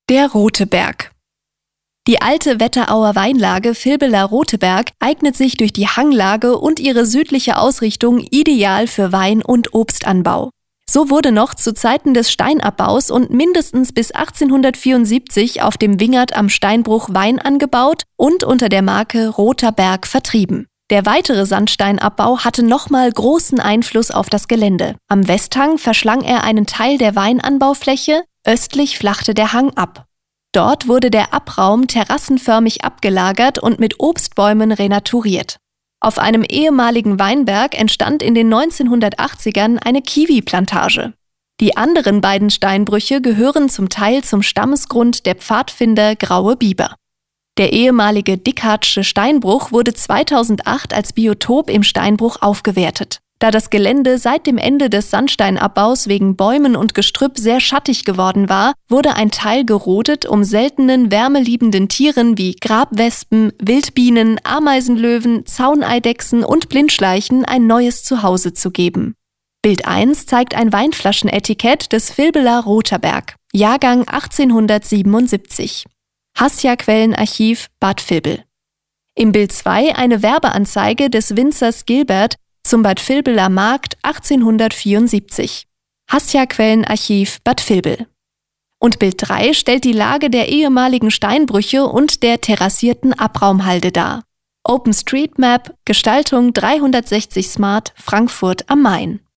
Der Rote Berg. Die alte Wetterauer Weinlage Vilbela-Rote Berg eignet sich durch die Hanglage und ihre südliche Ausrichtung ideal für Wein- und Obstanbau. So wurde noch zu Zeiten des Steinabbaus und mindestens bis 1874 auf dem Wingert am Steinbruch Wein angebaut und unter der Marke Roter Berg vertrieben. Der weitere Sandsteinabbau hatte nochmal großen Einfluss auf das Gelände. Am Westhang verschlang er einen Teil der Weinanbaufläche, östlich flachte der Hang ab. Dort wurde der Abraum terrassenförmig abgelagert und mit Obstbäumen renaturiert. Auf einem ehemaligen Weinberg entstand in den 1980ern eine Kiwi-Plantage. Die anderen beiden Steinbrüche gehören zum Teil zum Stammesgrund der Pfadfinder Graue Biber. Der ehemalige Dickhardsche Steinbruch wurde 2008 als Biotop im Steinbruch aufgewertet. Da das Gelände seit dem Ende des Sandsteinabbaus wegen Bäumen und Gestrüpp sehr schattig geworden war, wurde ein Teil gerodet, um seltenen, wärmeliebenden Tieren wie Grabwespen, Wildbienen, Ameisenlöwen, Zauneidechsen und Blindschleichen ein neues Zuhause zu geben. Bild 1 zeigt ein Weinflaschenetikett des Vilbela-Roter Berg, Jahrgang 1877. Hassia-Quellenarchiv Bad Vilbel. Im Bild 2 eine Werbeanzeige des Winzers Gilbert zum Bad Vilbeler Markt 1874. Hassia-Quellenarchiv Bad Vilbel. Und Bild 3 stellt die Lage der ehemaligen Steinbrüche und der terrassierten Abraumhalde dar. OpenStreetMap, Gestaltung 360 Smart, Frankfurt am Main.